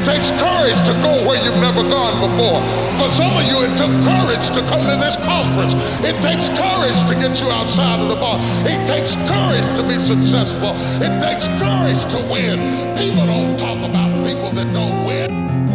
takes courage to go where you've never gone before. For some of you, it took courage to come to this conference. It takes courage to get you outside of the bar. It takes courage to be successful. It takes courage to win. People don't talk about people that don't win.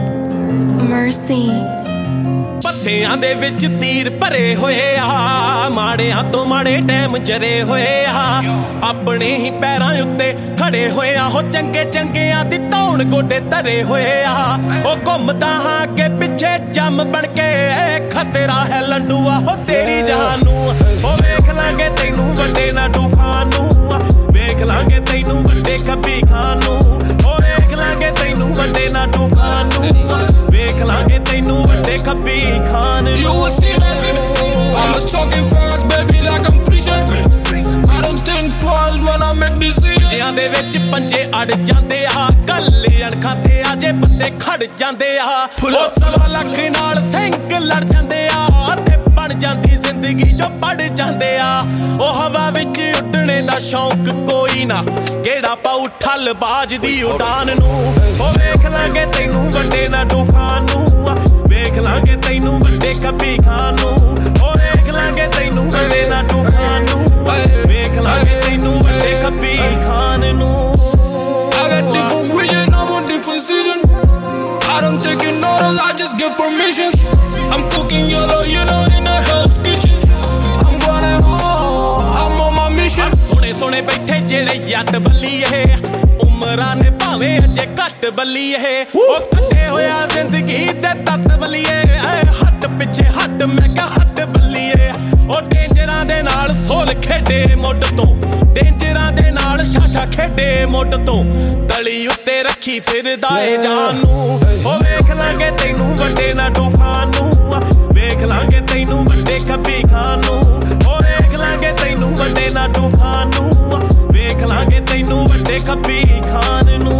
Mercy. ਪੱਤਿਆਂ ਦੇ ਵਿੱਚ ਤੀਰ ਭਰੇ ਹੋਏ ਆ, ਮਾੜਿਆਂ ਤੋਂ ਮਾੜੇ time ਜਰੇ ਹੋਏ ਆ, ਆਪਣੇ ਹੀ ਪੈਰਾਂ ਉੱਤੇ ਖੜੇ ਹੋਏ ਆ, ਹੋ ਚੰਗੇ ਚੰਗਿਆਂ ਦੀ ਧੌਣ ਗੋਡੇ ਧਰੇ ਹੋਏ ਆ, ਉਹ ਘੁੰਮਦਾ ਹਾਂ ਅੱਗੇ ਪਿੱਛੇ ਜੰਮ ਬਣ ਕੇ, ਖਤਰਾ ਹੈ ਲੰਡੂਆ ਹੋ ਤੇਰੀ ਜਾਨ ਨੂੰ, ਉਹ ਵੇਖ ਲਾਂਗੇ ਤੈਨੂੰ ਵੱਡੇ ਨਾਡੂ ਖਾਨ ਨੂੰ, ਵੇਖ ਲਾਂਗੇ ਤੈਨੂੰ ਵੱਡੇ ਖੱਬੀ ਖਾਨ ਨੂੰ, ਉਹ ਵੇਖ ਲਾਂਗੇ ਤੈਨੂੰ ਵੱਡੇ ਨਾਡੂ ਖਾਨ ਨੂੰ, ਵੇਖ ਲਾਂਗੇ ਤੈਨੂੰ ਵੱਡੇ ਖੱਬੀ ਖਾਨ ਨੂੰ। You will see that I'm a talking facts, baby, like I'm preaching. I don't think twice when I make decisions. ਜਿਆਂ ਦੇ ਵਿੱਚ ਪੰਜੇ ਅੜ ਜਾਂਦੇ ਆ, ਗੱਲੇ ਅਣਖਾਂ ਤੇ ਆ ਜੇ ਬੰਦੇ ਖੜ ਜਾਂਦੇ ਆ, ਉਹ ਸਵਾ ਲੱਖ ਨਾਲ ਸਿੰਘ ਲੜ ਜਾਂਦੇ ਆ, ਤੇ ਬਣ ਜਾਂਦੀ ਜ਼ਿੰਦਗੀ ਜੋ ਪੜ ਜਾਂਦੇ ਆ, ਉਹ ਹਵਾ ਵਿੱਚ ਉੱਡਣੇ ਦਾ ਸ਼ੌਂਕ ਕੋਈ ਨਾ, ਕਿਹੜਾ ਪਾਉ ਠੱਲ ਬਾਜ ਦੀ ਉਡਾਨ ਨੂੰ, ਉਹ ਵੇਖ ਲਾਂਗੇ ਤੈਨੂੰ ਵੱਡੇ ਨਾਡੂ ਖਾਨ ਨੂੰ, ਵੇਖ ਲਾਂਗੇ ਤੈਨੂੰ ਵੱਡੇ ਖੱਬੀ ਖਾਨ ਨੂੰ, ਉਹ ਵੇਖ ਲਾਂਗੇ ਤੈਨੂੰ ਵੱਡੇ ਨਾਡੂ ਖਾਨ ਨੂੰ, ਵੇਖ ਲਾਂਗੇ ਤੈਨੂੰ ਵੱਡੇ ਖੱਬੀ ਖਾਨ ਨੂੰ। I got different vision, I'm on different season. I don't take in orders, I just give permissions. I'm cooking yellow, you know, in the Hell's Kitchen. I'm going home, I'm on my mission. ਸੋਹਣੇ ਸੋਹਣੇ ਬੈਠੇ ਜਿਹੜੇ ਯੱਤ ਬੱਲੀਏ, ਉਮਰਾਂ ਨੇ ਭਾਵੇਂ ਅਜੇ ਘੱਟ ਬੱਲੀਏ, ਉਹ ਕੱਟੇ ਹੋਇਆ ਜ਼ਿੰਦਗੀ ਦੇ ਤੱਤ ਬੱਲੀਏ, ਹੱਟ ਪਿੱਛੇ ਹੱਟ ਮੈਂ ਕਿਹਾ ਹੱਟ ਬੱਲੀਏ, ਉਹ ਡੇਂਜਰਾਂ ਦੇ ਨਾਲ ਸੋਲ ਖੇਡੇ ਮੁੱਢ ਤੋਂ, ਡੇਂਜਰਾਂ ਦੇ ਨਾਲ ਸ਼ਾਸ਼ਾ ਖੇਡੇ ਮੁੱਢ ਤੋਂ, ਤਲੀ ਉੱਤੇ ਰੱਖੀ ਫਿਰਦਾ ਏ ਜਾਨ ਨੂੰ, ਉਹ ਵੇਖ ਲਾਂਗੇ ਤੈਨੂੰ ਵੱਡੇ ਨਾਡੂ ਖਾਨ ਨੂੰ, ਵੇਖ ਲਾਂਗੇ ਤੈਨੂੰ ਵੱਡੇ ਖੱਬੀ ਖਾਨ ਨੂੰ, ਉਹ ਵੇਖ ਲਾਂਗੇ ਤੈਨੂੰ ਵੱਡੇ ਨਾਡੂ ਖਾਨ ਨੂੰ, ਵੇਖ ਲਾਂਗੇ ਤੈਨੂੰ ਵੱਡੇ ਖੱਬੀ ਖਾਨ ਨੂੰ।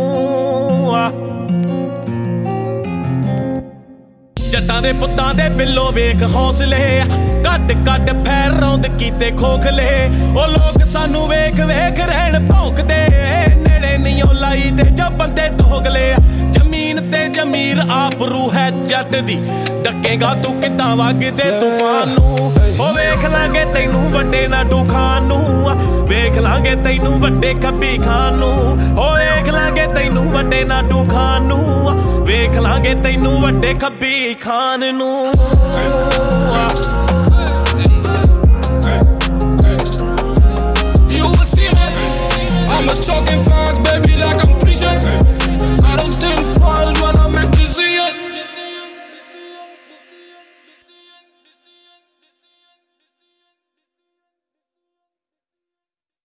ਜੱਟਾਂ ਦੇ ਪੁੱਤਾਂ ਦੇ ਬਿੱਲੋ ਵੇਖ ਹੌਸਲੇ, ਕੱਢ ਕੱਢ ਫੈਰ ਰੌਂਦ ਕੀਤੇ ਖੋਖਲੇ, ਉਹ ਲੋਕ ਸਾਨੂੰ ਵੇਖ ਵੇਖ ਰਹਿਣ ਭੌਂਕਦੇ, ਨੇੜੇ ਨਹੀਂ ਉਹ ਲਾਈ ਦੇ ਜੋ ਬੰਦੇ ਦੋਗਲੇ, ਜ਼ਮੀਨ ਤੇ ਜ਼ਮੀਰ ਆਪ ਰੂਹ ਹੈ ਜੱਟ ਦੀ, ਡੱਕੇਗਾ ਤੂੰ ਕਿੱਦਾਂ ਵਗਦੇ ਤੂਫਾਨ ਨੂੰ, ਉਹ ਵੇਖ ਲਾਂਗੇ ਤੈਨੂੰ ਵੱਡੇ ਨਾਡੂ ਖਾਨ ਨੂੰ, ਵੇਖ ਲਾਂਗੇ ਤੈਨੂੰ ਵੱਡੇ ਖੱਬੀ ਖਾਨ ਨੂੰ, ਉਹ ਵੇਖ ਲਾਂਗੇ ਤੈਨੂੰ ਵੱਡੇ ਨਾਡੂ ਖਾਨ ਨੂੰ, ਵੇਖ ਲਾਂਗੇ ਤੈਨੂੰ ਵੱਡੇ ਖੱਬੀ ਖਾਨ ਨੂੰ।